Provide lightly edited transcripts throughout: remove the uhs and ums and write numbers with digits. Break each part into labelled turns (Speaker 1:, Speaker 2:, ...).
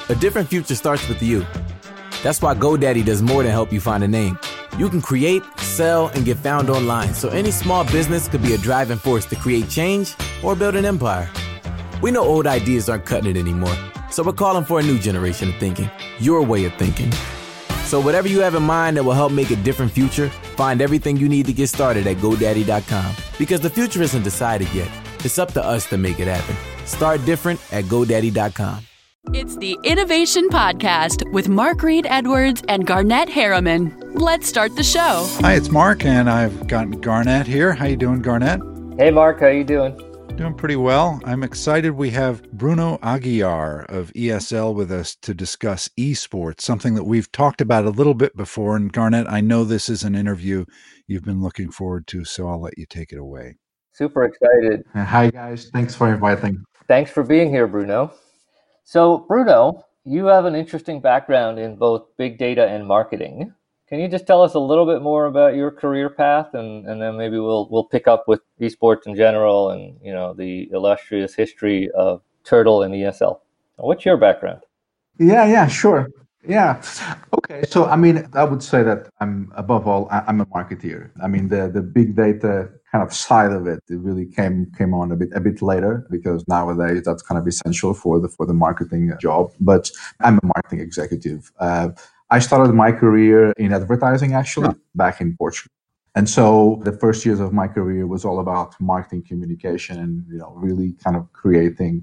Speaker 1: A different future starts with you. That's why GoDaddy does more than help you find a name. You can create, sell, and get found online, so any small business could be a driving force to create change or build an empire. We know old ideas aren't cutting it anymore, so we're calling for a new generation of thinking, your way of thinking. So whatever you have in mind that will help make a different future, find everything you need to get started at GoDaddy.com. Because the future isn't decided yet. It's up to us to make it happen. Start different at GoDaddy.com.
Speaker 2: It's the Innovation Podcast with Mark Reed Edwards and Garnett Harriman. Let's start the show.
Speaker 3: Hi, it's Mark, and I've got Garnett here. How you doing, Garnett?
Speaker 4: Hey, Mark. How you doing?
Speaker 3: Doing pretty well. I'm excited we have Bruno Aguiar of ESL with us to discuss esports, something that we've talked about a little bit before. And Garnett, I know this is an interview you've been looking forward to, so I'll let you take it away.
Speaker 4: Super excited.
Speaker 5: Hi, guys. Thanks for inviting.
Speaker 4: Thanks for being here, Bruno. So, Bruno, you have an interesting background in both big data and marketing. Can you just tell us a little bit more about your career path, and then maybe we'll pick up with esports in general and the illustrious history of Turtle and ESL. What's your background?
Speaker 5: Yeah, sure. Yeah. Okay. So, I would say that I'm a marketeer. The big data kind of side of it really came on a bit later, because nowadays that's kind of essential for the marketing job. But I'm a marketing executive. I started my career in advertising, actually, back in Portugal. And so the first years of my career was all about marketing communication and really kind of creating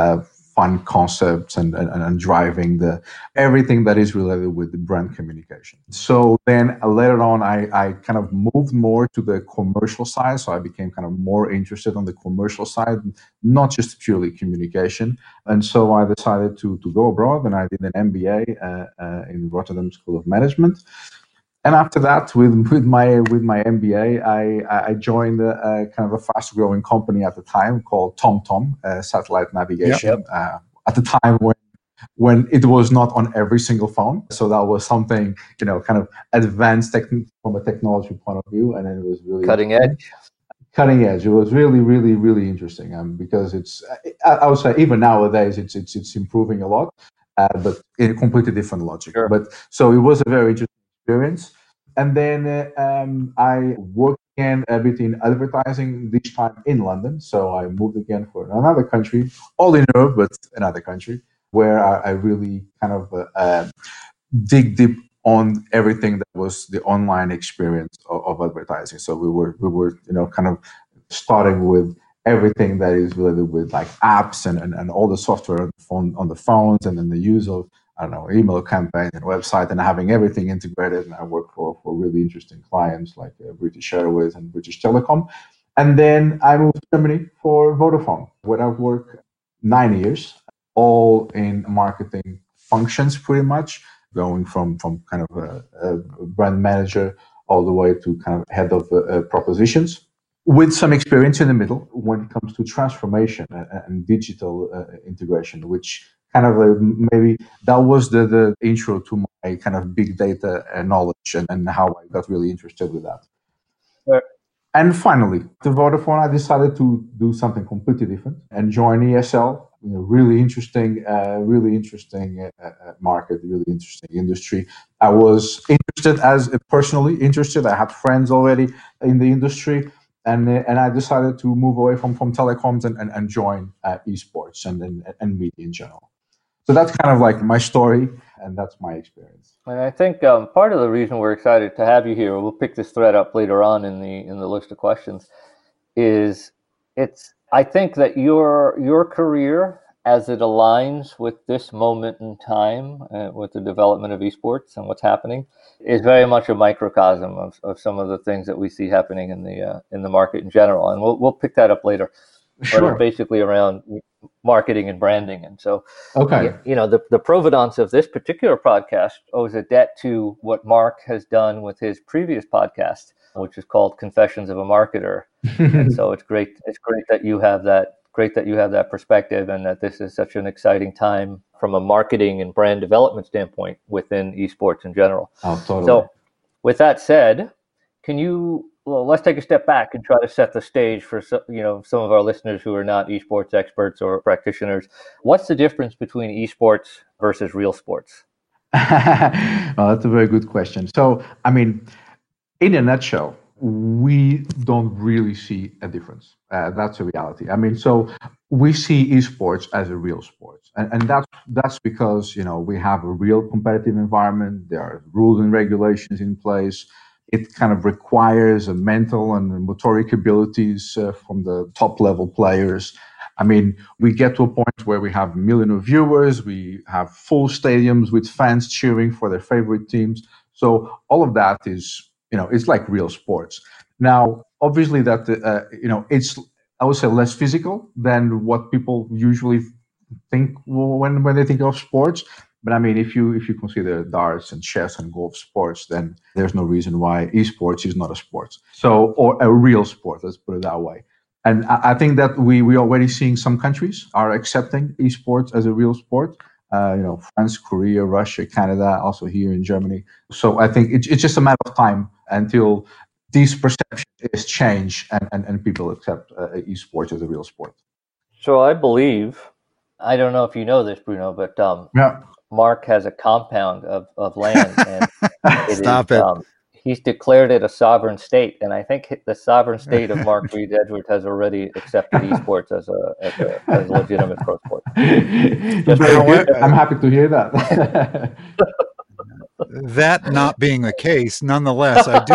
Speaker 5: fun concepts and driving everything that is related with the brand communication. So then later on, I kind of moved more to the commercial side. So I became kind of more interested on the commercial side, not just purely communication. And so I decided to go abroad, and I did an MBA in Rotterdam School of Management. And after that, with my MBA, I joined a kind of a fast-growing company at the time called TomTom, satellite navigation.
Speaker 4: Yep.
Speaker 5: At the time when it was not on every single phone, so that was something kind of advanced from a technology point of view, and it was really
Speaker 4: cutting edge.
Speaker 5: Cutting edge. It was really, really, really interesting, because I would say even nowadays it's improving a lot, but in a completely different logic.
Speaker 4: Sure.
Speaker 5: But so it was a very interesting experience. And then I worked again a bit in advertising, this time in London. So I moved again for another country, all in Europe, but another country, where I really kind of dig deep on everything that was the online experience of advertising. So we were kind of starting with everything that is related with like apps and all the software on the phones, and then the use of email campaign and website, and having everything integrated. And I work for really interesting clients like British Airways and British Telecom. And then I moved to Germany for Vodafone, where I've worked 9 years, all in marketing functions pretty much, going from kind of a brand manager all the way to kind of head of propositions, with some experience in the middle when it comes to transformation and digital integration, which kind of maybe that was the intro to my kind of big data knowledge and how I got really interested with that.
Speaker 4: Sure.
Speaker 5: And finally, to Vodafone, I decided to do something completely different and join ESL. Really interesting market, really interesting industry. I was personally interested. I had friends already in the industry. And I decided to move away from telecoms and join esports and media in general. So that's kind of like my story, and that's my experience.
Speaker 4: And I think part of the reason we're excited to have you here, we'll pick this thread up later on in the list of questions, is I think that your career, as it aligns with this moment in time, with the development of esports and what's happening, is very much a microcosm of some of the things that we see happening in the market in general. And we'll pick that up later.
Speaker 5: Sure.
Speaker 4: But it's basically around marketing and branding. And so,
Speaker 5: okay,
Speaker 4: the provenance of this particular podcast owes a debt to what Mark has done with his previous podcast, which is called Confessions of a Marketer. And so it's great that you have that perspective, and that this is such an exciting time from a marketing and brand development standpoint within esports in general.
Speaker 5: Oh, totally.
Speaker 4: So with that said, Can you, well, let's take a step back and try to set the stage for some of our listeners who are not esports experts or practitioners. What's the difference between esports versus real sports?
Speaker 5: Well, that's a very good question. So, I mean, in a nutshell, we don't really see a difference. That's a reality. I mean, so we see esports as a real sport, and that's because we have a real competitive environment. There are rules and regulations in place. It kind of requires a mental and motoric abilities from the top level players. I mean, we get to a point where we have millions of viewers. We have full stadiums with fans cheering for their favorite teams. So all of that is, it's like real sports. Now, obviously, that it's, I would say, less physical than what people usually think when they think of sports. But I mean, if you consider darts and chess and golf sports, then there's no reason why esports is not a sport. So, or a real sport, let's put it that way. And I think that we already seeing some countries are accepting esports as a real sport. France, Korea, Russia, Canada, also here in Germany. So I think it's just a matter of time until these perceptions change and people accept esports as a real sport.
Speaker 4: So I believe, I don't know if you know this, Bruno, but
Speaker 5: Yeah.
Speaker 4: Mark has a compound of land, and
Speaker 3: Stop it.
Speaker 4: He's declared it a sovereign state, and I think the sovereign state of Mark Reed Edwards has already accepted esports as a legitimate pro sport.
Speaker 5: I'm happy to hear that.
Speaker 3: That not being the case, nonetheless, I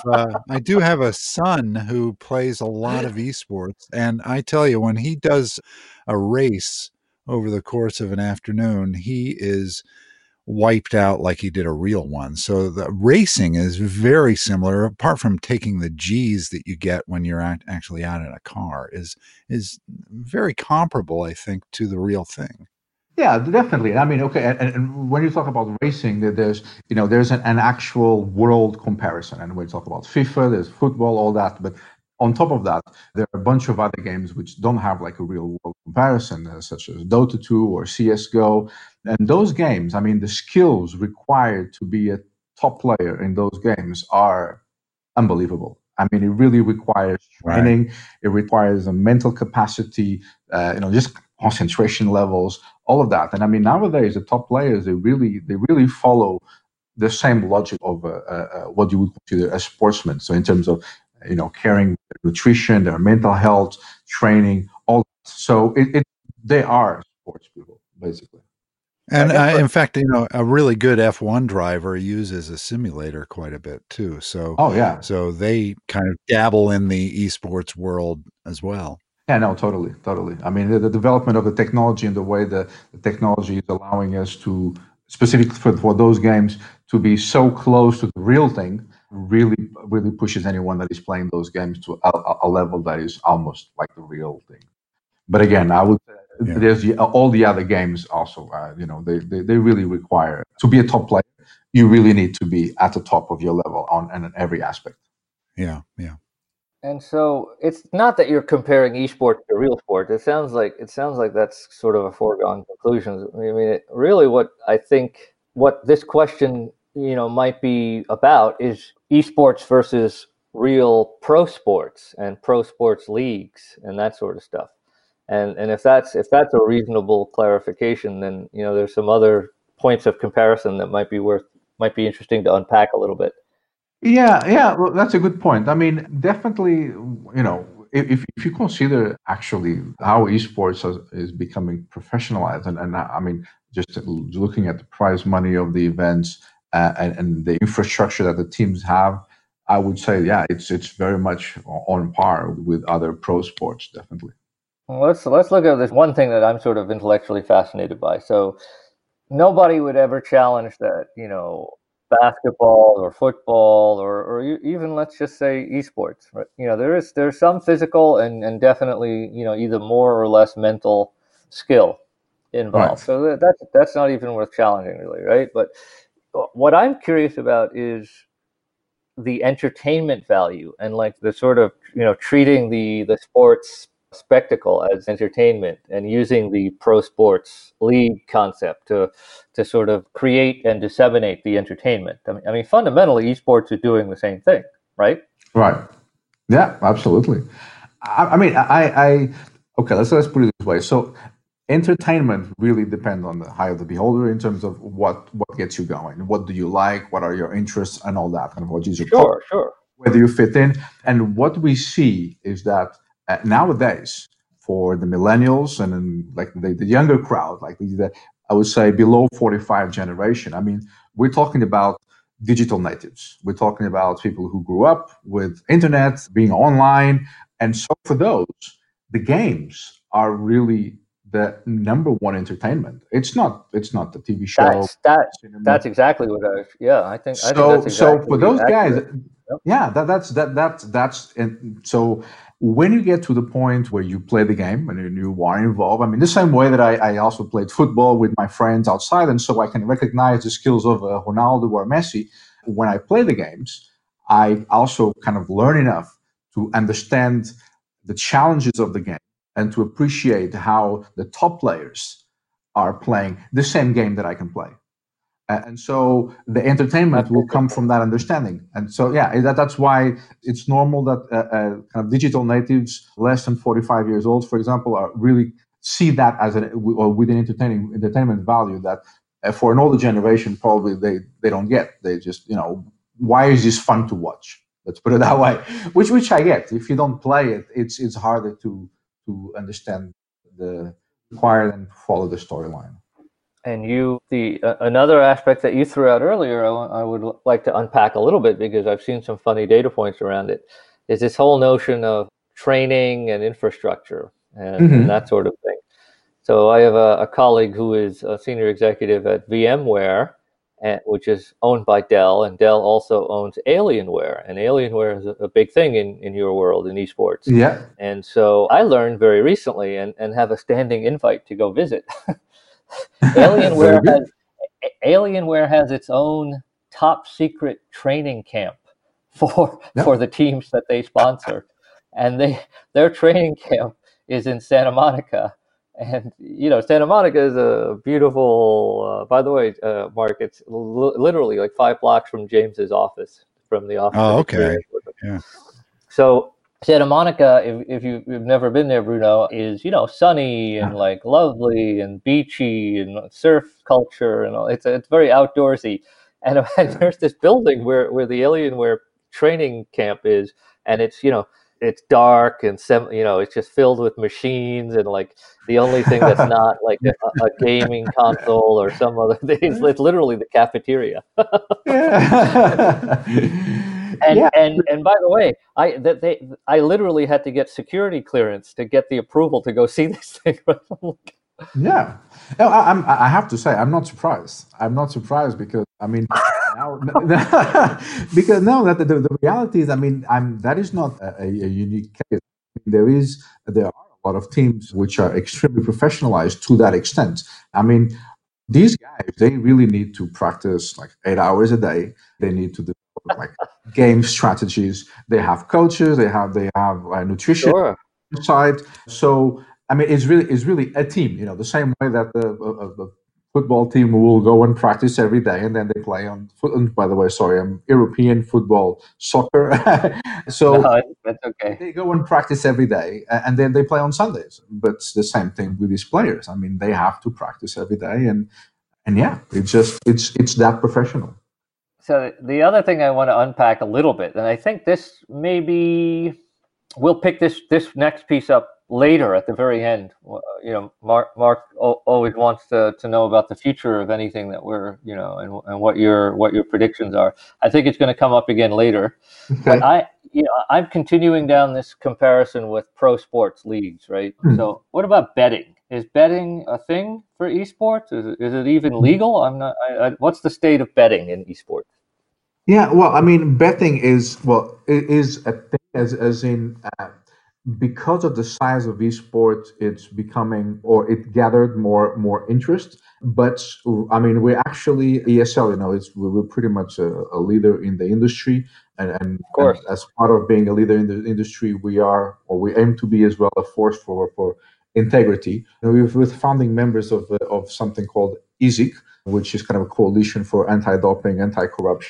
Speaker 3: do have a son who plays a lot of esports, and I tell you, when he does a race over the course of an afternoon, he is wiped out like he did a real one. So the racing is very similar, apart from taking the G's that you get when you're actually out in a car, is very comparable, I think, to the real thing.
Speaker 5: Yeah, definitely. I mean, okay, and when you talk about racing, there's an actual world comparison, and when you talk about FIFA, there's football, all that, but on top of that, there are a bunch of other games which don't have like a real world comparison, such as Dota 2 or CSGO. And those games, I mean, the skills required to be a top player in those games are unbelievable. I mean, it really requires training. Right. It requires a mental capacity, just concentration levels, all of that. And I mean, nowadays, the top players, they really follow the same logic of what you would consider a sportsman. So in terms of caring for their nutrition, their mental health, training, all. So they are sports people, basically.
Speaker 3: And in fact, a really good F1 driver uses a simulator quite a bit too. So, so they kind of dabble in the esports world as well.
Speaker 5: Yeah, no, totally. I mean, the development of the technology and the way the technology is allowing us to, specifically for those games, to be so close to the real thing, really pushes anyone that is playing those games to a level that is almost like the real thing. But again, I would say there's all the other games also. They really require, to be a top player, you really need to be at the top of your level on every aspect.
Speaker 3: Yeah.
Speaker 4: And so it's not that you're comparing esports to real sport. It sounds like that's sort of a foregone conclusion. I mean, really, what this question might be about is esports versus real pro sports and pro sports leagues and that sort of stuff. And if that's a reasonable clarification, then there's some other points of comparison that might be interesting to unpack a little bit.
Speaker 5: Yeah. Well, that's a good point. I mean, definitely, if you consider actually how esports is becoming professionalized, and I mean, just looking at the prize money of the events and the infrastructure that the teams have, I would say, it's very much on par with other pro sports, definitely.
Speaker 4: Well, let's look at this one thing that I'm sort of intellectually fascinated by. So nobody would ever challenge that, basketball or football or even, let's just say, esports, right? There's some physical and definitely, either more or less mental skill involved. Right. So that's not even worth challenging, really, right? But what I'm curious about is the entertainment value and like the sort of, treating the sports spectacle as entertainment and using the pro sports league concept to sort of create and disseminate the entertainment. I mean, fundamentally, esports are doing the same thing. right?
Speaker 5: Right. Yeah, absolutely. I mean, okay, let's put it this way. So entertainment really depends on the eye of the beholder in terms of what gets you going. What do you like? What are your interests and all that kind of what is your problem,
Speaker 4: Sure.
Speaker 5: whether you fit in. And what we see is that nowadays, for the millennials and then like the younger crowd, like I would say below 45 generation, I mean, we're talking about digital natives. We're talking about people who grew up with internet, being online. And so for those, the games are really the number one entertainment. It's not the TV show.
Speaker 4: That's exactly what I think that's
Speaker 5: So
Speaker 4: exactly
Speaker 5: for those guys,
Speaker 4: accurate. Yep.
Speaker 5: yeah, that's and so when you get to the point where you play the game and you are involved, I mean, the same way that I also played football with my friends outside, and so I can recognize the skills of Ronaldo or Messi. When I play the games, I also kind of learn enough to understand the challenges of the game and to appreciate how the top players are playing the same game that I can play. And so the entertainment will come from that understanding. And so, yeah, that's why it's normal that kind of digital natives less than 45 years old, for example, are really see that as with an entertainment value that for an older generation, probably they don't get. They just, why is this fun to watch? Let's put it that way, which I get. If you don't play it, it's harder to understand the required and follow the storyline.
Speaker 4: And another aspect that you threw out earlier, I would like to unpack a little bit because I've seen some funny data points around it, is this whole notion of training and infrastructure and that sort of thing. So I have a colleague who is a senior executive at VMware, which is owned by Dell, and Dell also owns Alienware, and Alienware is a big thing in your world, in esports.
Speaker 5: Yeah.
Speaker 4: And so I learned very recently and have a standing invite to go visit. Alienware has its own top secret training camp for the teams that they sponsor, and their training camp is in Santa Monica. And Santa Monica is a beautiful. By the way, Mark, it's literally like 5 blocks from James's office, from the office.
Speaker 3: Oh, okay. Yeah.
Speaker 4: So Santa Monica, if you've never been there, Bruno, is sunny and like lovely and beachy and surf culture and all. It's very outdoorsy, and there's this building where the Alienware training camp is, and it's it's dark and it's just filled with machines, and like the only thing that's not like a gaming console or some other thing, it's literally the cafeteria. And by the way, I literally had to get security clearance to get the approval to go see this thing.
Speaker 5: Yeah, no, I have to say I'm not surprised. I'm not surprised because I mean, because now that the reality is, I mean, that is not a unique case. There are a lot of teams which are extremely professionalized to that extent. I mean, these guys, they really need to practice like 8 hours a day. They need to develop like game strategies. They have coaches. They have nutrition side. So I mean, it's really a team. The same way that the football team will go and practice every day, and then they play on foot. And by the way, sorry, I'm European football, soccer. So
Speaker 4: no, that's okay.
Speaker 5: They go and practice every day, and then they play on Sundays. But it's the same thing with these players. I mean, they have to practice every day, and yeah, it's that professional.
Speaker 4: So the other thing I want to unpack a little bit, and I think this maybe we'll pick this next piece up later at the very end. Mark always wants to know about the future of anything that we're and what your predictions are. I think it's going to come up again later. Okay. But I'm continuing down this comparison with pro sports leagues, right? So what about betting? Is betting a thing for esports? Is it even legal? I'm not. What's the state of betting in esports?
Speaker 5: Yeah, well, I mean, betting is a thing as in. Because of the size of esports, it's becoming, or it gathered more interest. But I mean, we're actually ESL. We're pretty much a leader in the industry, and
Speaker 4: of course,
Speaker 5: and as part of being a leader in the industry, we aim to be as well a force for integrity. We're founding members of something called ISIC, which is kind of a coalition for anti-doping, anti-corruption,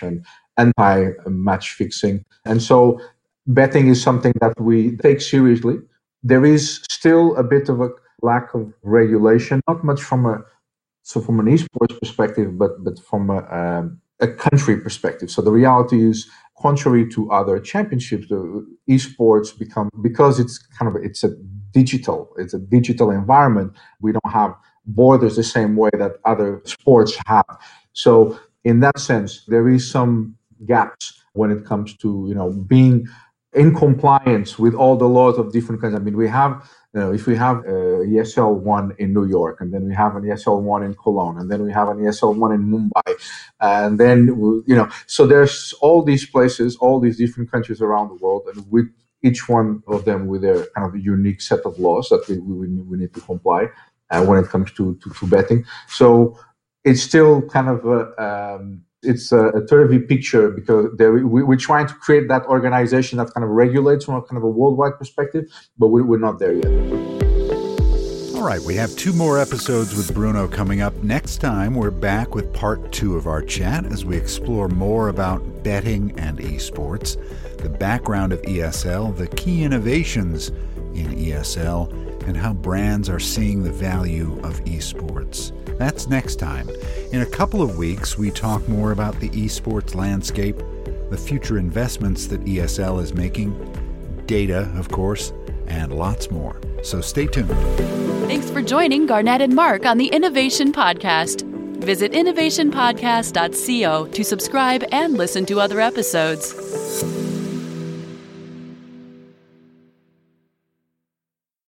Speaker 5: anti-match fixing. And so betting is something that we take seriously. There is still a bit of a lack of regulation, not much from an esports perspective, but from a country perspective. So the reality is, contrary to other championships, the esports because it's a digital environment. We don't have borders the same way that other sports have. So in that sense, there is some gaps when it comes to being in compliance with all the laws of different countries. I mean, we have, if we have ESL 1 in New York, and then we have an ESL 1 in Cologne, and then we have an ESL 1 in Mumbai, and then, so there's all these places, all these different countries around the world, and with each one of them with their kind of unique set of laws that we need to comply when it comes to betting. So it's still kind of it's a turvy picture because we're trying to create that organization that kind of regulates from a kind of a worldwide perspective, but we're not there yet.
Speaker 3: All right, we have 2 more episodes with Bruno coming up. Next time, we're back with part 2 of our chat as we explore more about betting and esports, the background of ESL, the key innovations in ESL, and how brands are seeing the value of esports. That's next time. In a couple of weeks, we talk more about the esports landscape, the future investments that ESL is making, data, of course, and lots more. So stay tuned.
Speaker 2: Thanks for joining Garnett and Mark on the Innovation Podcast. Visit innovationpodcast.co to subscribe and listen to other episodes.